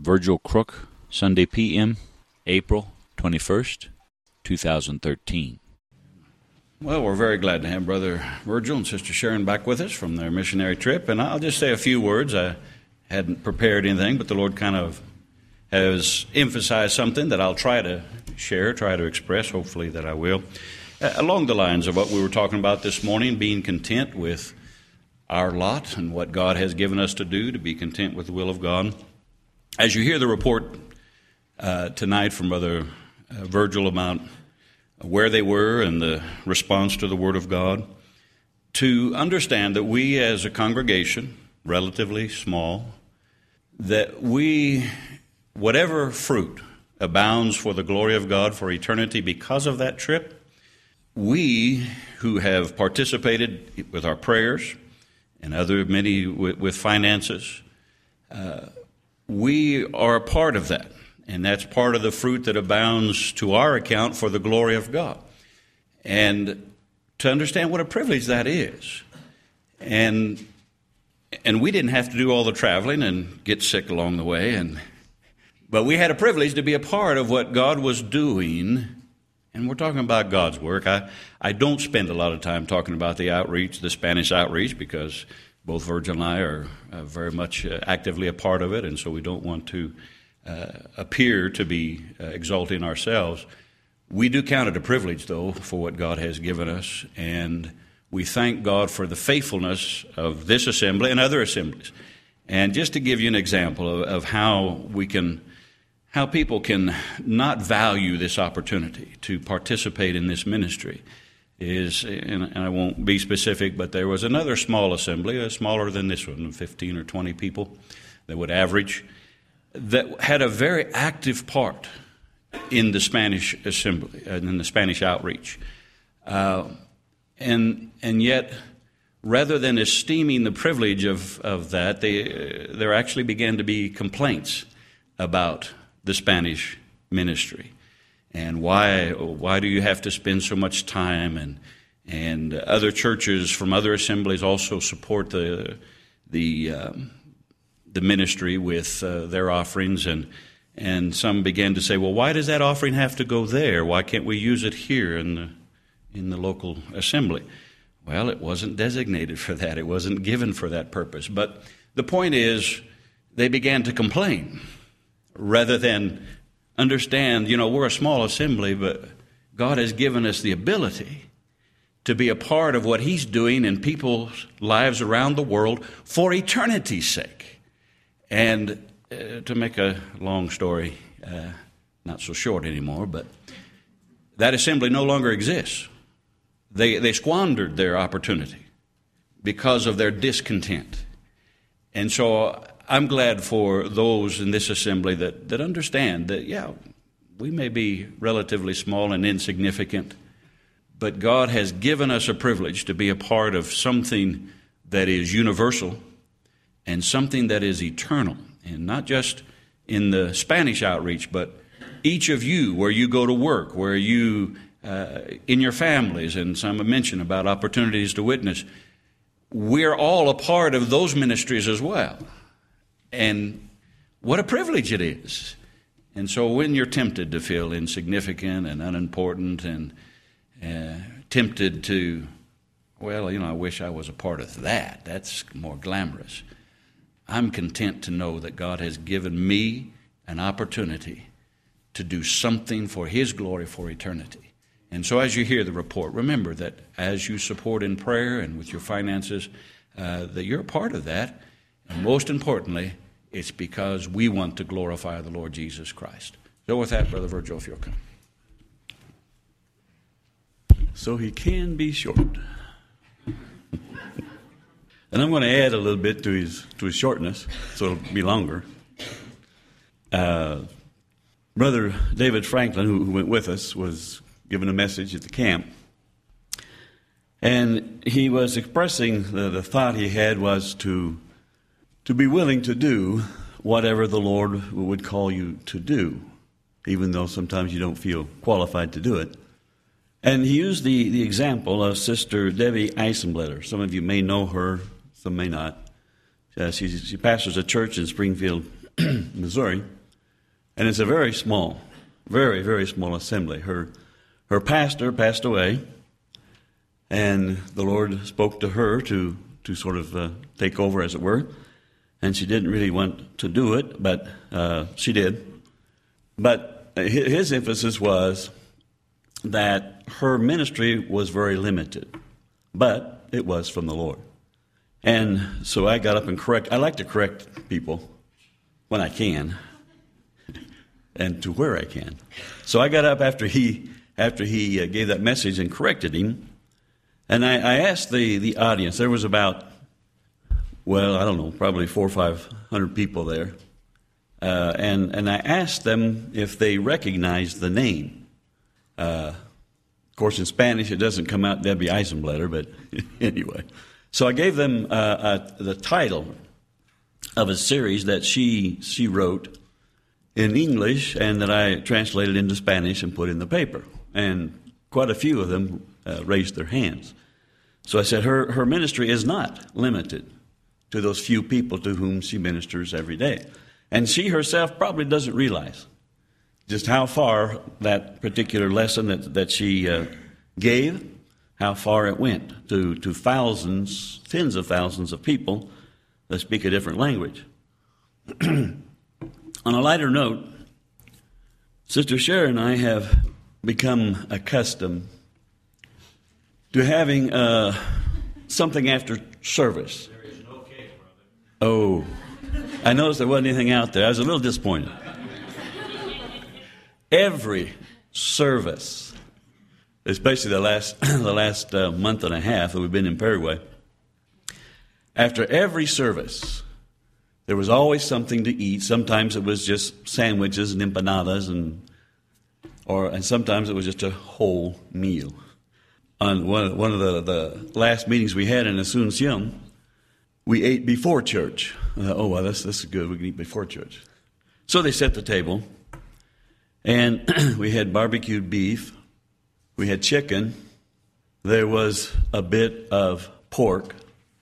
Virgil Crook, Sunday p.m., April 21st, 2013. Well, we're very glad to have Brother Virgil and Sister Sharon back with us from their missionary trip, and I'll just say a few words. I hadn't prepared anything, but the Lord kind of has emphasized something that I'll try to share, try to express, hopefully that I will. Along the lines of what we were talking about this morning, being content with our lot and what God has given us to do, to be content with the will of God. As you hear the report tonight from Brother Virgil about where they were and the response to the Word of God, to understand that we as a congregation, relatively small, that we, whatever fruit abounds for the glory of God for eternity because of that trip, we who have participated with our prayers and many with finances, we are a part of that. And that's part of the fruit that abounds to our account for the glory of God. And to understand what a privilege that is. And we didn't have to do all the traveling and get sick along the way. But we had a privilege to be a part of what God was doing. And we're talking about God's work. I don't spend a lot of time talking about the outreach, the Spanish outreach, because both Virgil and I are very much actively a part of it. And so we don't want to appear to be exalting ourselves. We do count it a privilege, though, for what God has given us, and we thank God for the faithfulness of this assembly and other assemblies. And just to give you an example of how people can not value this opportunity to participate in this ministry is, and I won't be specific, but there was another small assembly, smaller than this one, 15 or 20 people that would average, that had a very active part in the Spanish assembly and in the Spanish outreach. And yet, rather than esteeming the privilege of that, there actually began to be complaints about the Spanish ministry. And why do you have to spend so much time? And other churches from other assemblies also support the ministry with their offerings, and some began to say, well, why does that offering have to go there? Why can't we use it here in the local assembly? Well, it wasn't designated for that. It wasn't given for that purpose. But the point is, they began to complain rather than understand, we're a small assembly, but God has given us the ability to be a part of what He's doing in people's lives around the world for eternity's sake. And to make a long story not so short anymore, but that assembly no longer exists. They squandered their opportunity because of their discontent. And so I'm glad for those in this assembly that understand that, we may be relatively small and insignificant, but God has given us a privilege to be a part of something that is universal and something that is eternal, and not just in the Spanish outreach, but each of you, where you go to work, where you, in your families, and some have mentioned about opportunities to witness, we're all a part of those ministries as well. And what a privilege it is. And so when you're tempted to feel insignificant and unimportant and tempted to, I wish I was a part of that. That's more glamorous. I'm content to know that God has given me an opportunity to do something for His glory for eternity. And so as you hear the report, remember that as you support in prayer and with your finances, that you're a part of that. And most importantly, it's because we want to glorify the Lord Jesus Christ. So with that, Brother Virgil, if you'll come. So he can be short. And I'm going to add a little bit to his shortness, so it'll be longer. Brother David Franklin, who went with us, was given a message at the camp. And he was expressing the thought he had was to be willing to do whatever the Lord would call you to do, even though sometimes you don't feel qualified to do it. And he used the example of Sister Debbie Eisenblätter. Some of you may know her, some may not. She pastors a church in Springfield, Missouri, and it's a very small, very, very small assembly. Her pastor passed away, and the Lord spoke to her to sort of take over, as it were, and she didn't really want to do it, but she did. But his emphasis was that her ministry was very limited, but it was from the Lord. And so I got up and I like to correct people when I can, and to where I can. So I got up after he gave that message and corrected him, and I asked the audience. There was about, well, I don't know, probably 400 or 500 people there, and I asked them if they recognized the name. Of course, in Spanish it doesn't come out Debbie Eisenblätter, but anyway. So I gave them the title of a series that she wrote in English and that I translated into Spanish and put in the paper. And quite a few of them raised their hands. So I said her ministry is not limited to those few people to whom she ministers every day. And she herself probably doesn't realize just how far that particular lesson that she gave, how far it went to thousands, tens of thousands of people that speak a different language. On a lighter note, Sister Sharon and I have become accustomed to having something after service. There is no cake, brother. Oh, I noticed there wasn't anything out there. I was a little disappointed. Every service, especially the last month and a half that we've been in Paraguay, after every service, there was always something to eat. Sometimes it was just sandwiches and empanadas, and sometimes it was just a whole meal. On one of the last meetings we had in Asunción, we ate before church. Well, this is good. We can eat before church. So they set the table, and we had barbecued beef. We had chicken. There was a bit of pork,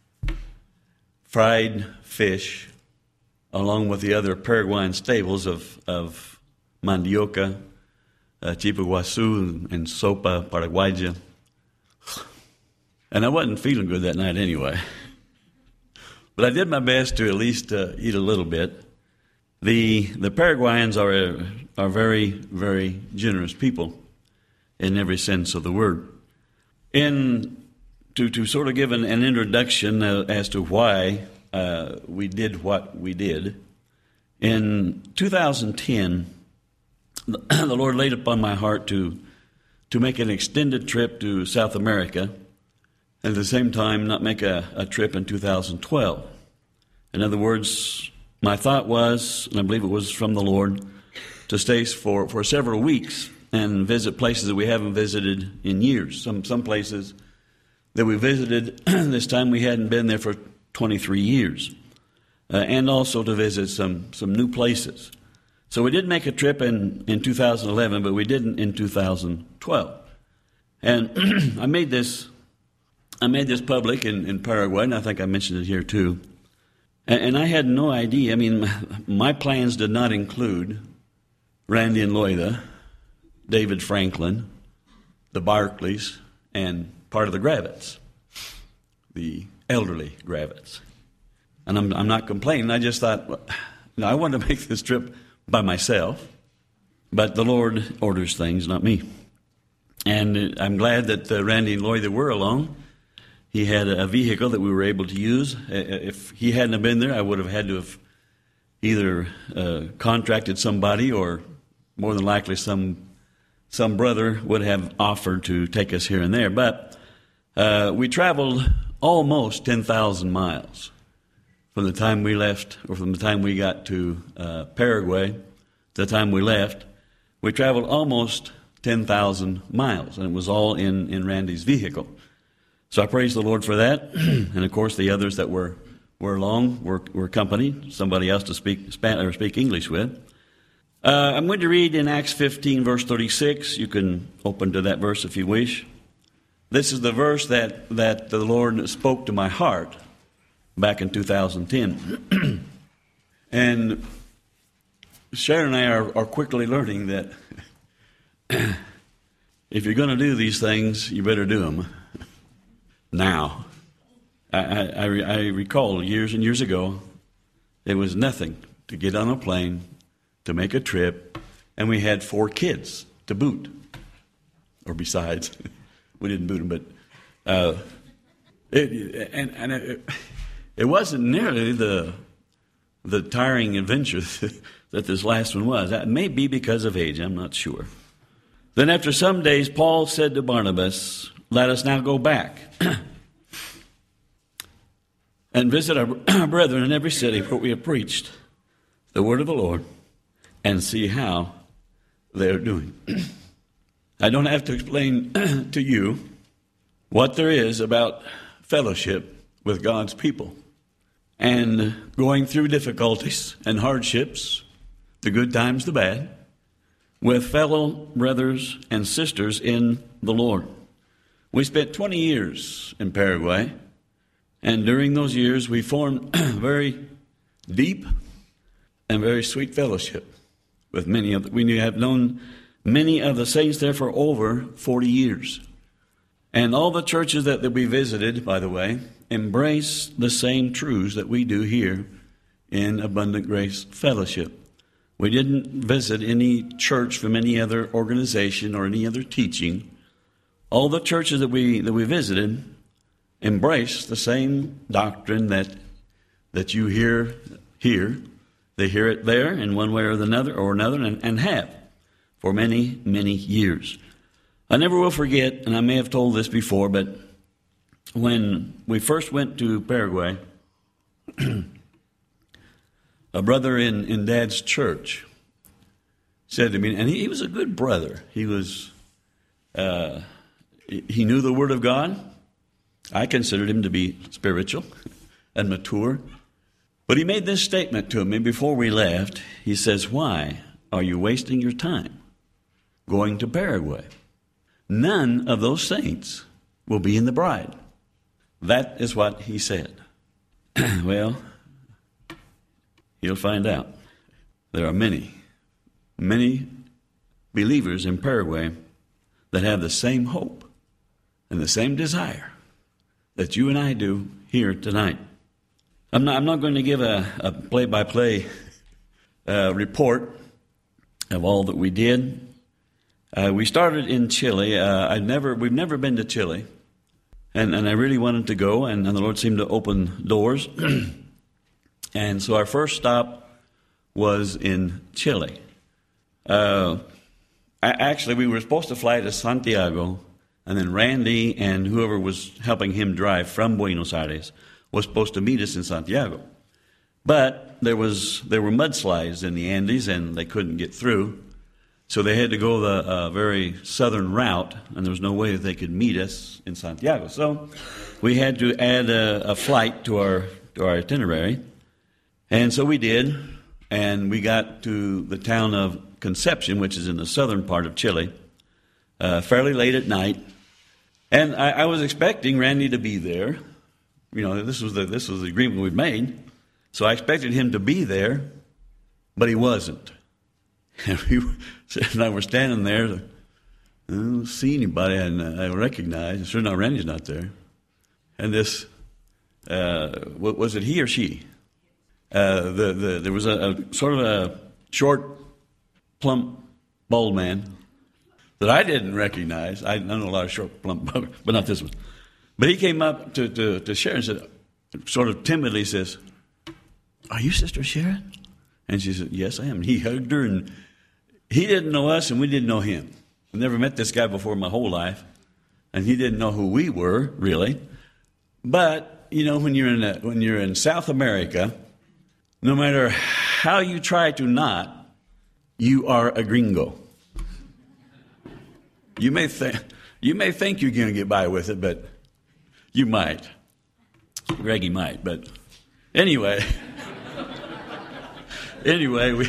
fried fish, along with the other Paraguayan staples of mandioca, chipaguazú, and sopa paraguaya. And I wasn't feeling good that night anyway. But I did my best to at least eat a little bit. The Paraguayans are very, very generous people in every sense of the word. To sort of give an introduction as to why we did what we did, in 2010, the Lord laid upon my heart to make an extended trip to South America, and at the same time not make a trip in 2012. In other words, my thought was, and I believe it was from the Lord, to stay for several weeks and visit places that we haven't visited in years. Some places that we visited this time we hadn't been there for 23 years, and also to visit some new places. So we did make a trip in 2011, but we didn't in 2012. And I made this public in Paraguay, and I think I mentioned it here too. And I had no idea. I mean, my plans did not include Randy and Loida, David Franklin, the Barclays, and part of the Gravitz, the elderly Gravitz. And I'm not complaining. I just thought, I wanted to make this trip by myself, but the Lord orders things, not me. And I'm glad that Randy and Loida were along. He had a vehicle that we were able to use. If he hadn't have been there, I would have had to have either contracted somebody, or more than likely some brother would have offered to take us here and there. But we traveled almost 10,000 miles from the time we left, or from the time we got to Paraguay to the time we left. We traveled almost 10,000 miles, and it was all in Randy's vehicle. So I praise the Lord for that. And of course, the others that were along were company, somebody else to speak Spanish or speak English with. I'm going to read in Acts 15, verse 36. You can open to that verse if you wish. This is the verse that the Lord spoke to my heart back in 2010. And Sharon and I are quickly learning that if you're going to do these things, you better do them now. I recall years and years ago, it was nothing to get on a plane, to make a trip, and we had 4 kids to boot. Or besides, we didn't boot them, but it wasn't nearly the tiring adventure that this last one was. That may be because of age, I'm not sure. Then after some days, Paul said to Barnabas, "Let us now go back and visit our brethren in every city where we have preached the word of the Lord and see how they are doing." I don't have to explain to you what there is about fellowship with God's people and going through difficulties and hardships, the good times, the bad, with fellow brothers and sisters in the Lord. We spent 20 years in Paraguay, and during those years we formed very deep and very sweet fellowship with many of we have known many of the saints there for over 40 years. And all the churches that we visited, by the way, embrace the same truths that we do here in Abundant Grace Fellowship. We didn't visit any church from any other organization or any other teaching. All the churches that we visited embrace the same doctrine that you hear here. They hear it there in one way or another, and have for many, many years. I never will forget, and I may have told this before, but when we first went to Paraguay, a brother in Dad's church said to me, and he was a good brother. He was, he knew the Word of God. I considered him to be spiritual and mature. But he made this statement to me before we left. He says, "Why are you wasting your time going to Paraguay? None of those saints will be in the bride." That is what he said. Well, you'll find out. There are many, many believers in Paraguay that have the same hope and the same desire that you and I do here tonight. I'm not going to give a play-by-play report of all that we did. We started in Chile. We've never been to Chile, and I really wanted to go, and the Lord seemed to open doors. And so our first stop was in Chile. Actually, we were supposed to fly to Santiago, and then Randy and whoever was helping him drive from Buenos Aires was supposed to meet us in Santiago. But there were mudslides in the Andes, and they couldn't get through. So they had to go the very southern route, and there was no way that they could meet us in Santiago. So we had to add a flight to our itinerary. And so we did, and we got to the town of Concepcion, which is in the southern part of Chile, fairly late at night. And I was expecting Randy to be there. You know, this was the agreement we'd made. So I expected him to be there, but he wasn't. And I were standing there. I don't see anybody I recognize. Sure, now Randy's not there. And this, was it he or she? There was a sort of a short, plump, bald man that I didn't recognize. I know a lot of short, plump, but not this one. But he came up to Sharon and said, sort of timidly says, "Are you Sister Sharon?" And she said, "Yes, I am." And he hugged her, and he didn't know us, and we didn't know him. I've never met this guy before in my whole life, and he didn't know who we were, really. But, you know, when you're in South America, no matter how you try to not, you are a gringo. You may think you're going to get by with it, but you might. Greggy might, but anyway. Anyway,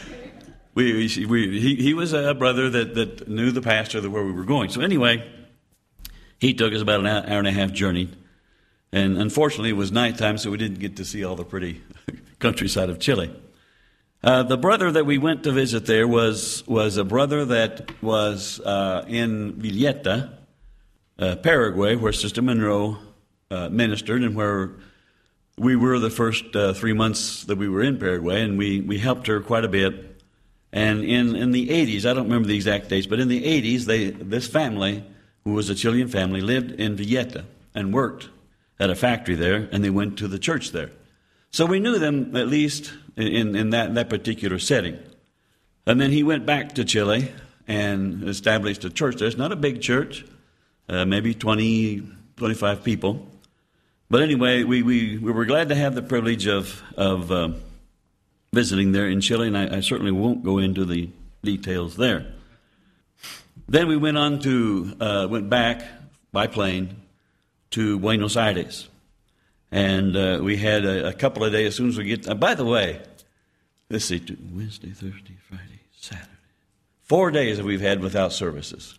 he was a brother that knew the pastor where we were going. So anyway, he took us about an hour and a half journey. And unfortunately, it was nighttime, so we didn't get to see all the pretty countryside of Chile. The brother that we went to visit there was a brother that was in Villeta, Paraguay, where Sister Monroe ministered, and where we were the first 3 months that we were in Paraguay, and we helped her quite a bit. And in the 80s, I don't remember the exact dates, but in the 80s, this family, who was a Chilean family, lived in Villeta and worked at a factory there, and they went to the church there. So we knew them at least in that particular setting. And then he went back to Chile and established a church there. It's not a big church, maybe 20, 25 people. But anyway, we were glad to have the privilege of visiting there in Chile, and I certainly won't go into the details there. Then we went back by plane to Buenos Aires, and we had a couple of days as soon as we get. By the way, let's see, Wednesday, Thursday, Friday, Saturday, 4 days that we've had without services,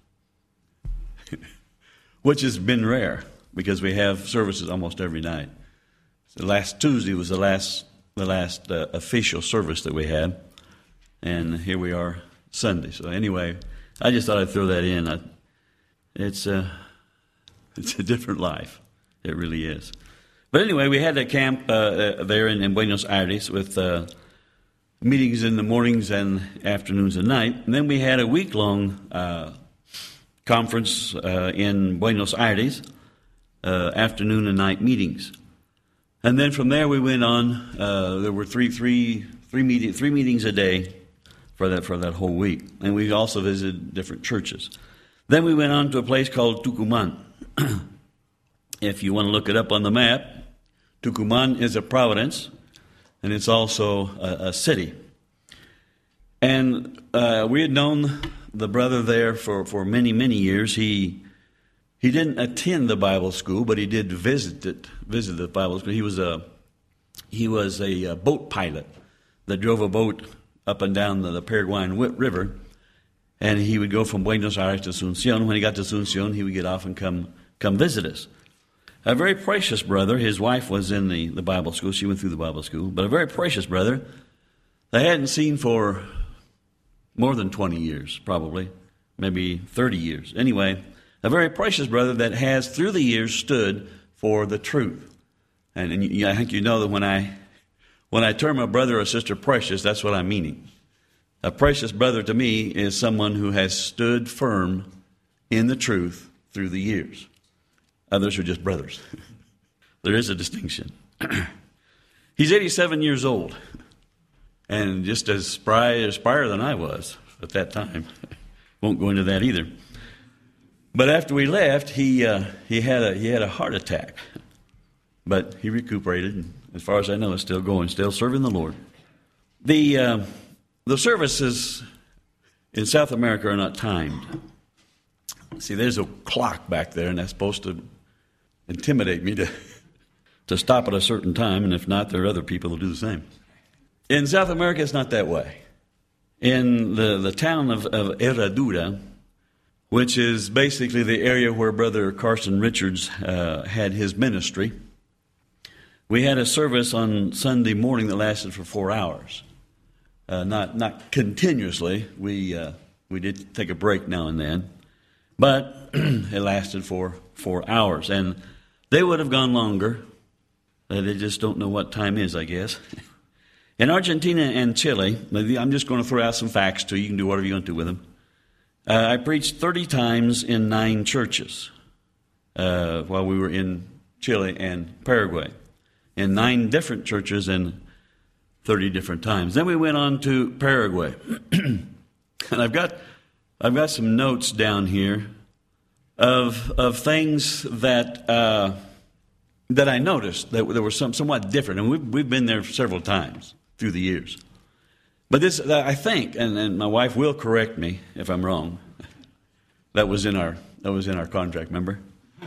which has been rare because we have services almost every night. So last Tuesday was the last official service that we had, and here we are Sunday. So anyway, I just thought I'd throw that in. It's a different life. It really is. But anyway, we had a camp there in Buenos Aires with meetings in the mornings and afternoons and night. And then we had a week-long conference in Buenos Aires, afternoon and night meetings. And then from there we went on. There were three meetings a day for that whole week, and we also visited different churches. Then we went on to a place called Tucumán. If you want to look it up on the map, Tucumán is a province, and it's also a city. And we had known the brother there for many, many years. He didn't attend the Bible school, but he did visit the Bible school. He was a boat pilot that drove a boat up and down the Paraguayan River, and he would go from Buenos Aires to Asunción. When he got to Asunción, he would get off and come visit us. A very precious brother. His wife was in the Bible school. She went through the Bible school, but a very precious brother I hadn't seen for more than 20 years, probably, maybe 30 years. Anyway, a very precious brother that has, through the years, stood for the truth. And I think you know that when I term a brother or sister precious, that's what I'm meaning. A precious brother to me is someone who has stood firm in the truth through the years. Others are just brothers. There is a distinction. He's 87 years old, and just as spry than I was at that time. Won't go into that either. But after we left, he had a heart attack, but he recuperated. And as far as I know, is still going, still serving the Lord. The services in South America are not timed. See, there's a clock back there, and that's supposed to intimidate me to stop at a certain time, and if not, there are other people who do the same. In South America, it's not that way. In the town of Herradura, which is basically the area where Brother Carson Richards had his ministry, we had a service on Sunday morning that lasted for 4 hours. Not continuously. We did take a break now and then, but it lasted for 4 hours. And they would have gone longer. They just don't know what time is, I guess. In Argentina and Chile, I'm just going to throw out some facts to you. You can do whatever you want to with them. I preached 30 times in 9 churches while we were in Chile and Paraguay, in 9 different churches and 30 different times. Then we went on to Paraguay, and I've got some notes down here of things that I noticed that were somewhat different, and we've been there several times through the years. But this, I think, and my wife will correct me if I'm wrong. That was in our contract, remember?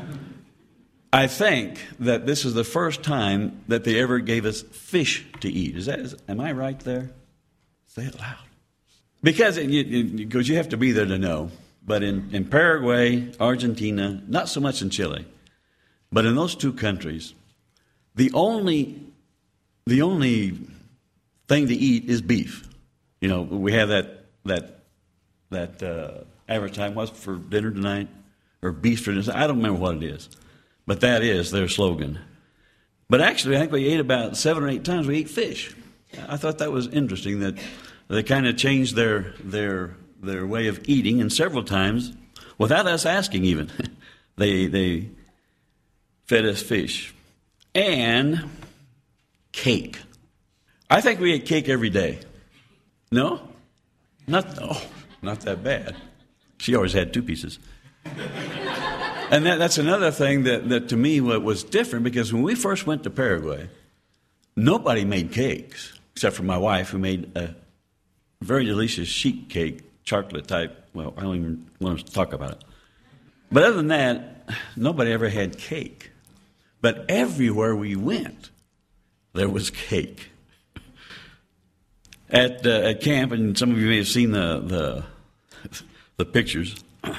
I think that this is the first time that they ever gave us fish to eat. Am I right there? Say it loud. Because you have to be there to know. But in Paraguay, Argentina, not so much in Chile, but in those 2 countries, the only thing to eat is beef. You know, we have that advertisement, what's for dinner tonight? Or beef for dinner. I don't remember what it is. But that is their slogan. But actually, I think we ate about 7 or 8 times, we ate fish. I thought that was interesting that they kind of changed their way of eating, and several times, without us asking even, they fed us fish. And cake. I think we ate cake every day. No? Not that bad. She always had 2 pieces. And that's another thing that to me was different, because when we first went to Paraguay, nobody made cakes, except for my wife, who made a very delicious sheet cake, chocolate type. Well, I don't even want to talk about it. But other than that, nobody ever had cake. But everywhere we went, there was cake. At camp, and some of you may have seen the pictures.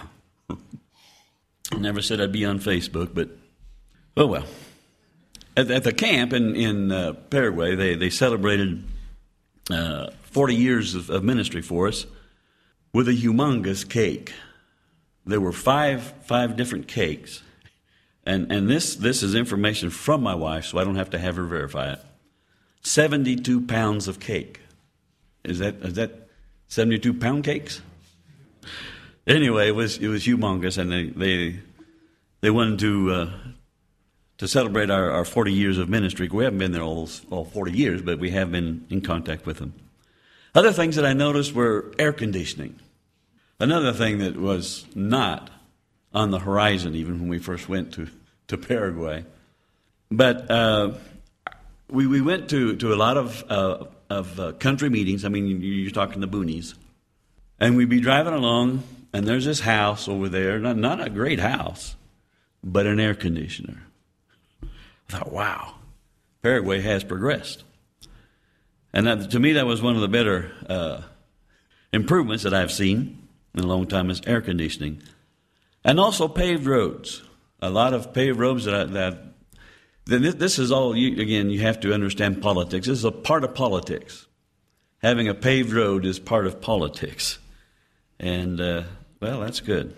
I never said I'd be on Facebook, but oh well. At the camp in Paraguay, they celebrated 40 years of ministry for us with a humongous cake. There were five different cakes, and this is information from my wife, so I don't have to have her verify it. 72 pounds of cake. Is that 72 pound cakes? Anyway, it was humongous, and they wanted to celebrate our 40 years of ministry. We haven't been there all 40 years, but we have been in contact with them. Other things that I noticed were air conditioning. Another thing that was not on the horizon even when we first went to Paraguay. But we went to a lot of country meetings. I mean, you're talking the boonies. And we'd be driving along, and there's this house over there, not a great house, but an air conditioner. I thought, wow, Paraguay has progressed. And to me, that was one of the better improvements that I've seen in a long time, is air conditioning. And also paved roads. A lot of paved roads this is all, you have to understand politics. This is a part of politics. Having a paved road is part of politics. And, well, that's good.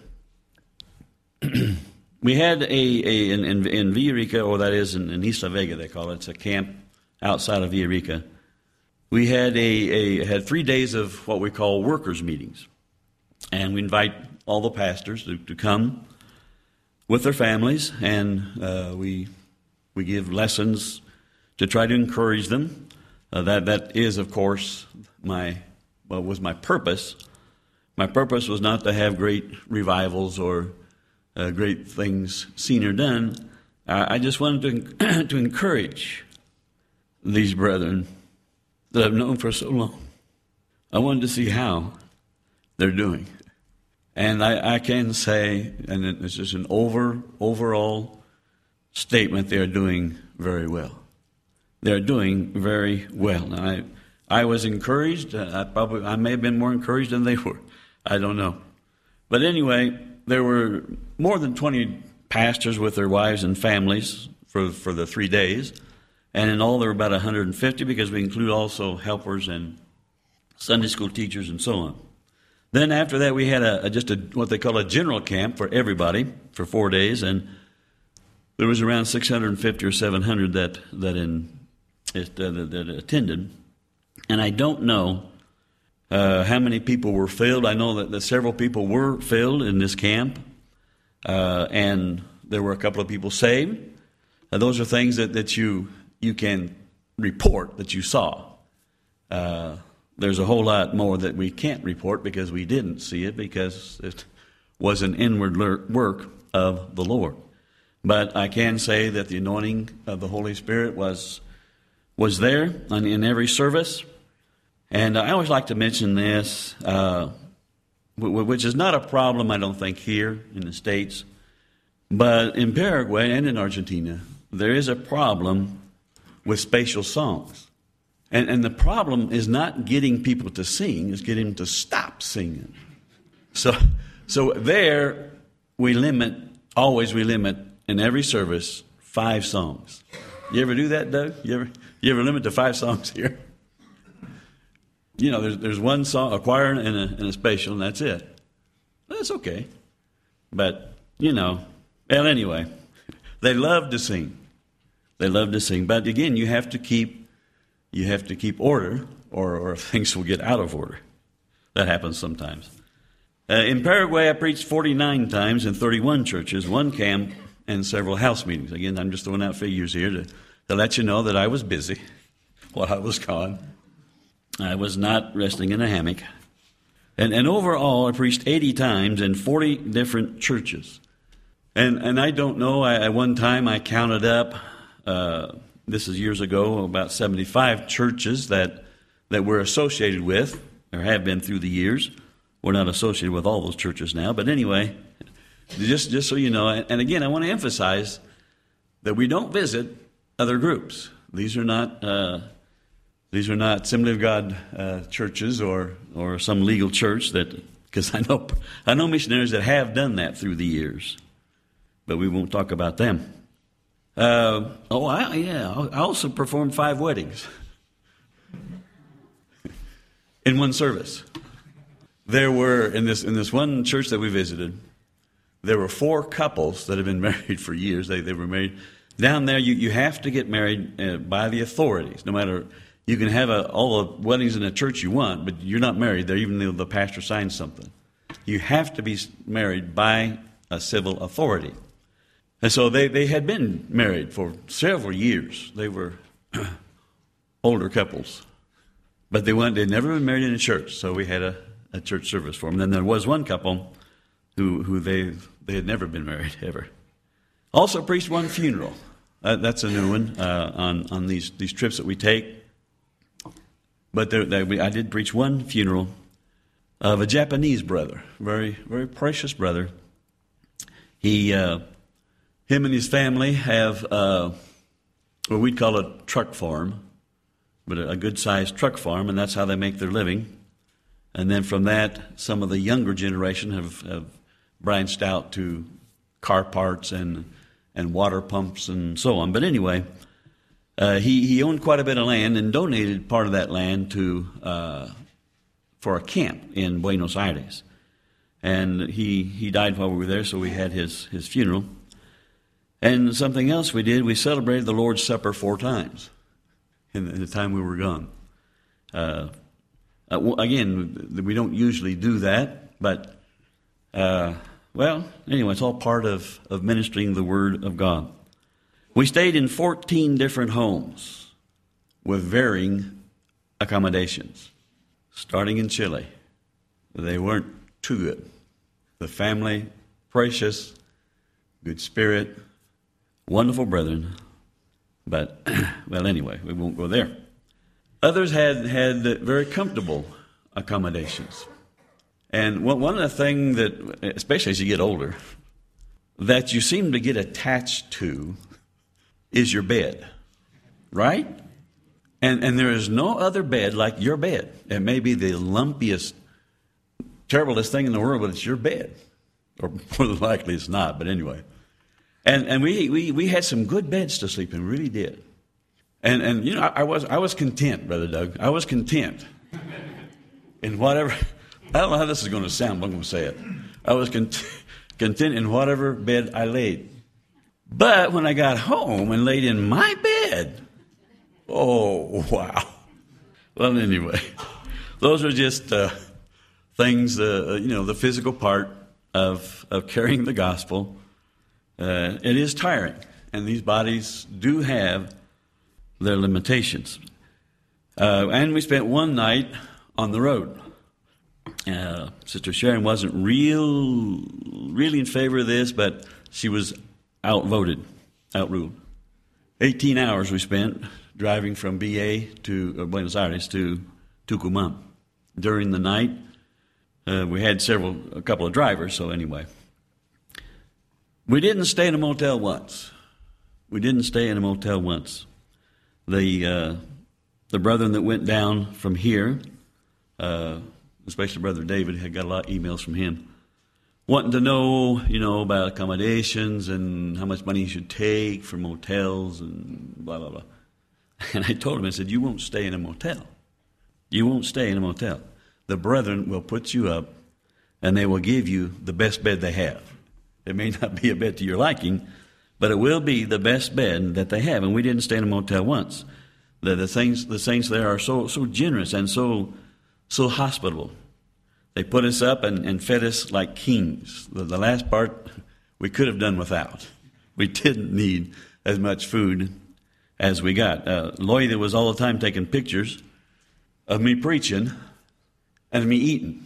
We had in Villarica, or that is in Isla Vega, they call it. It's a camp outside of Villarica. We had had 3 days of what we call workers' meetings. And we invite all the pastors to come with their families, and we give lessons to try to encourage them. That is, of course, was my purpose. My purpose was not to have great revivals or great things seen or done. I just wanted to encourage these brethren that I've known for so long. I wanted to see how they're doing. And I can say, and it's just an overall statement, they are doing very well. They're doing very well. Now, I was encouraged. I may have been more encouraged than they were. I don't know. But anyway, there were more than 20 pastors with their wives and families for the 3 days. And in all, there were about 150, because we include also helpers and Sunday school teachers and so on. Then after that, we had what they call a general camp for everybody for 4 days, and there was around 650 or 700 that attended. And I don't know how many people were filled. I know that several people were filled in this camp, and there were a couple of people saved. Those are things that you can report that you saw. There's a whole lot more that we can't report because we didn't see it, because it was an inward work of the Lord. But I can say that the anointing of the Holy Spirit was there in every service. And I always like to mention this, which is not a problem, I don't think, here in the States. But in Paraguay and in Argentina, there is a problem with spatial songs. And the problem is not getting people to sing, it's getting them to stop singing. So there we limit in every service 5 songs. You ever do that, Doug? You ever limit to 5 songs here? there's one song, a choir and a spatial, and that's it. That's okay. But, well, anyway, they love to sing. They love to sing. But again, you have to keep order, or things will get out of order. That happens sometimes. In Paraguay, I preached 49 times in 31 churches, one camp, and several house meetings. Again, I'm just throwing out figures here to let you know that I was busy while I was gone. I was not resting in a hammock. And overall, I preached 80 times in 40 different churches. And I don't know, at one time I counted up, this is years ago, about 75 churches that we're associated with, or have been through the years. We're not associated with all those churches now, but anyway, just so you know. And again, I want to emphasize that we don't visit other groups. These are not Assembly of God churches or some legal church because I know missionaries that have done that through the years, but we won't talk about them. I also performed 5 weddings in one service. There were in this one church that we visited, there were 4 couples that had been married for years. They were married down there. You have to get married by the authorities. No matter, you can have all the weddings in the church you want, but you're not married there, even though the pastor signs something. You have to be married by a civil authority. And so they had been married for several years. They were older couples. But they'd never been married in a church, so we had a church service for them. Then there was one couple who they had never been married, ever. Also preached one funeral. That's a new one on these trips that we take. But I did preach one funeral of a Japanese brother, very, very precious brother. Him and his family have what we'd call a truck farm, but a good-sized truck farm, and that's how they make their living. And then from that, some of the younger generation have branched out to car parts and water pumps and so on. But anyway, he owned quite a bit of land and donated part of that land for a camp in Buenos Aires. And he died while we were there, so we had his funeral. And something else we did, we celebrated the Lord's Supper 4 times in the time we were gone. Again, we don't usually do that, but, anyway, it's all part of ministering the Word of God. We stayed in 14 different homes with varying accommodations, starting in Chile. They weren't too good. The family, precious, good spirit, wonderful brethren, but, anyway, we won't go there. Others had very comfortable accommodations. And one of the things that, especially as you get older, that you seem to get attached to is your bed, right? And there is no other bed like your bed. It may be the lumpiest, terriblest thing in the world, but it's your bed. Or more than likely it's not, but anyway. And we had some good beds to sleep in, really did. And I was content, Brother Doug. I was content in whatever. I don't know how this is going to sound, but I'm going to say it. I was content in whatever bed I laid. But when I got home and laid in my bed, oh wow! Well, anyway, those are just things. The physical part of carrying the gospel. It is tiring, and these bodies do have their limitations. And we spent one night on the road. Sister Sharon wasn't really in favor of this, but she was outruled. 18 hours we spent driving from BA to Buenos Aires to Tucumán. During the night, we had a couple of drivers, so anyway. We didn't stay in a motel once. The brethren that went down from here, especially Brother David, had got a lot of emails from him, wanting to know, about accommodations and how much money you should take for motels and blah, blah, blah. And I told him, I said, you won't stay in a motel. You won't stay in a motel. The brethren will put you up, and they will give you the best bed they have. It may not be a bed to your liking, but it will be the best bed that they have. And we didn't stay in a motel once. The saints there are so generous and so hospitable. They put us up and fed us like kings. The last part we could have done without. We didn't need as much food as we got. Lloyd was all the time taking pictures of me preaching and me eating.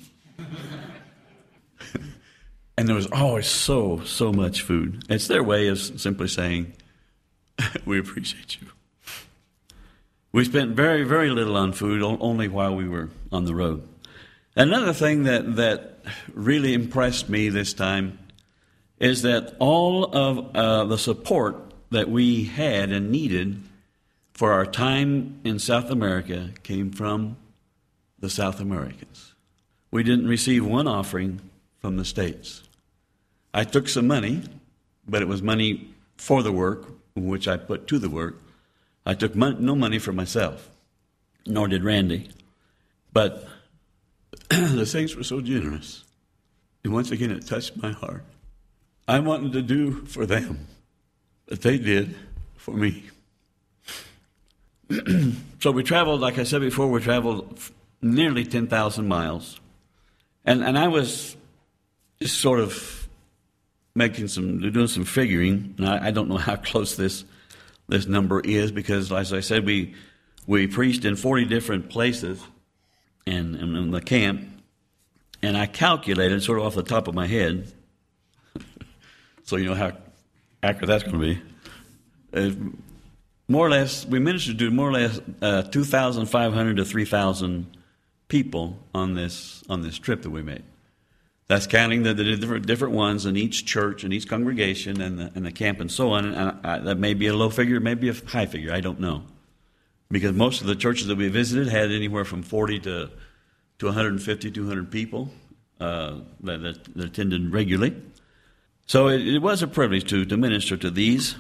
And there was always so much food. It's their way of simply saying, we appreciate you. We spent very, very little on food, only while we were on the road. Another thing that really impressed me this time is that all of the support that we had and needed for our time in South America came from the South Americans. We didn't receive one offering from the States. I took some money, but it was money for the work, which I put to the work. I took no money for myself, nor did Randy. But the saints were so generous. And once again, it touched my heart. I wanted to do for them what they did for me. So we traveled, like I said before, we traveled nearly 10,000 miles. And I was just sort of doing some figuring. And I don't know how close this number is, because, as I said, we preached in 40 different places and in the camp. And I calculated sort of off the top of my head, so you know how accurate that's going to be. More or less, we ministered to more or less 2,500 to 3,000 people on this trip that we made. That's counting the different ones in each church and each congregation and the camp and so on. And that may be a low figure, it may be a high figure. I don't know, because most of the churches that we visited had anywhere from 40 to 150, 200 people that attended regularly. So it was a privilege to minister to these.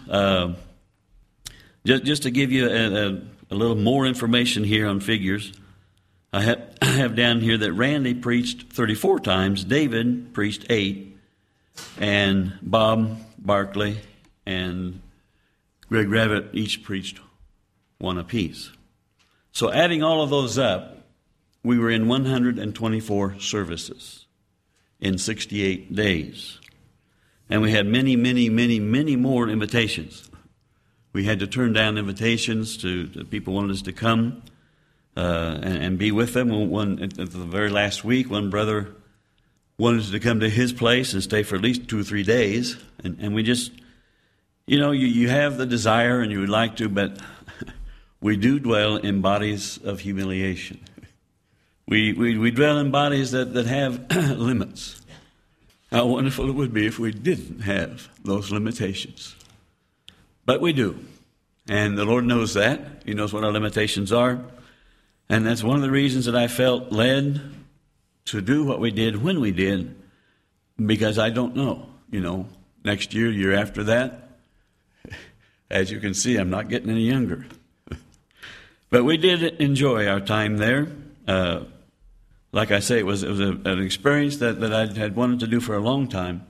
Just to give you a little more information here on figures, I have down here that Randy preached 34 times, David preached 8, and Bob Barkley and Greg Rabbit each preached 1 apiece. So adding all of those up, we were in 124 services in 68 days. And we had many, many, many, many more invitations. We had to turn down invitations to people who wanted us to come and be with them. At the very last week, one brother wanted us to come to his place and stay for at least 2 or 3 days. And we just, you have the desire and you would like to, but we do dwell in bodies of humiliation. We dwell in bodies that have limits. How wonderful it would be if we didn't have those limitations. But we do. And the Lord knows that. He knows what our limitations are. And that's one of the reasons that I felt led to do what we did when we did, because I don't know. Next year after that, as you can see, I'm not getting any younger. But we did enjoy our time there. Like I say, it was an experience that I had wanted to do for a long time.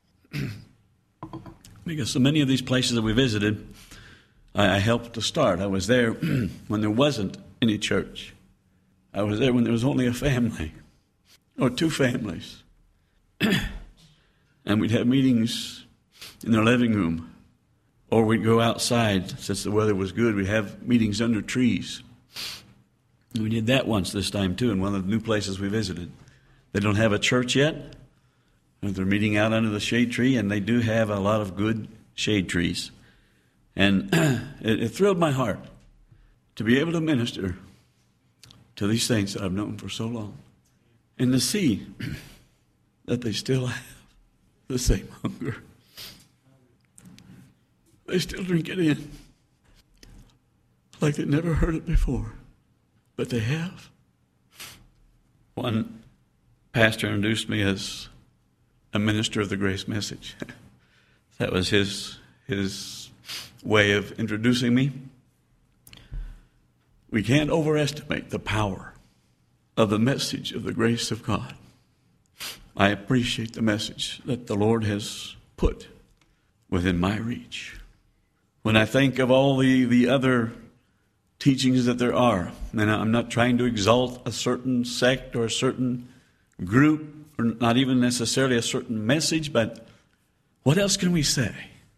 Because so many of these places that we visited, I helped to start. I was there when there wasn't any church. I was there when there was only a family or 2 families. And we'd have meetings in their living room. Or we'd go outside, since the weather was good. We'd have meetings under trees. And we did that once this time, too, in one of the new places we visited. They don't have a church yet. They're meeting out under the shade tree, and they do have a lot of good shade trees. And it thrilled my heart to be able to minister to these saints that I've known for so long, and to see that they still have the same hunger. They still drink it in like they never heard it before, but they have. One pastor introduced me as a minister of the grace message. That was his way of introducing me. We can't overestimate the power of the message of the grace of God. I appreciate the message that the Lord has put within my reach. When I think of all the other teachings that there are, and I'm not trying to exalt a certain sect or a certain group, or not even necessarily a certain message, but what else can we say?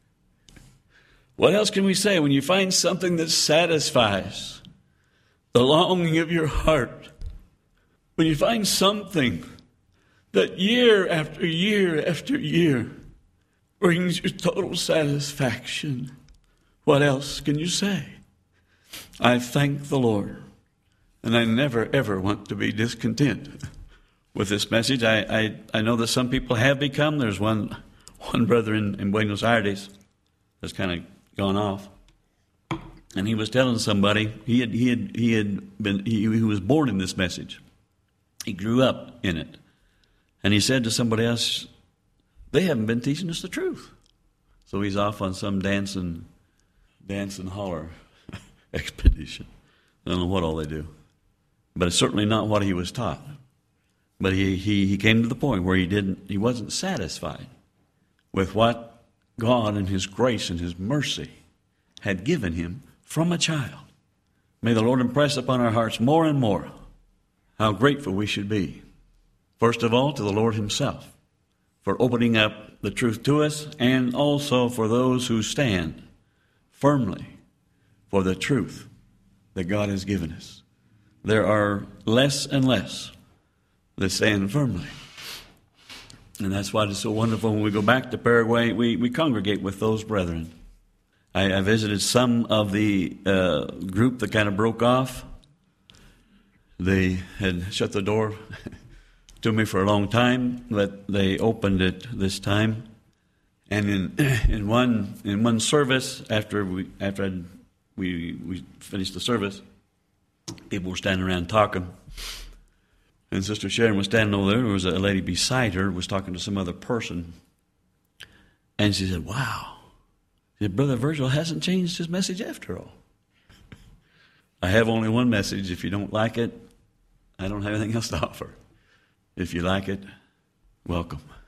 What else can we say when you find something that satisfies the longing of your heart? When you find something that year after year after year brings you total satisfaction, what else can you say? I thank the Lord, and I never, ever want to be discontent with this message. I know that some people have become. There's one brother in Buenos Aires that's kind of gone off, and he was telling somebody he was born in this message. He grew up in it, and he said to somebody else, "They haven't been teaching us the truth." So he's off on some dance and holler expedition. I don't know what all they do, but it's certainly not what he was taught. But he came to the point where he wasn't satisfied with what God and His grace and His mercy had given him from a child. May the Lord impress upon our hearts more and more how grateful we should be. First of all, to the Lord Himself for opening up the truth to us, and also for those who stand firmly for the truth that God has given us. There are less and less that stand firmly. And that's why it's so wonderful when we go back to Paraguay, we congregate with those brethren. I visited some of the group that kind of broke off. They had shut the door to me for a long time, but they opened it this time. And in one service, after we finished the service, people were standing around talking. And Sister Sharon was standing over there. There was a lady beside her, was talking to some other person. And she said, "Wow." She said, "Brother Virgil hasn't changed his message after all." I have only one message. If you don't like it, I don't have anything else to offer. If you like it, welcome.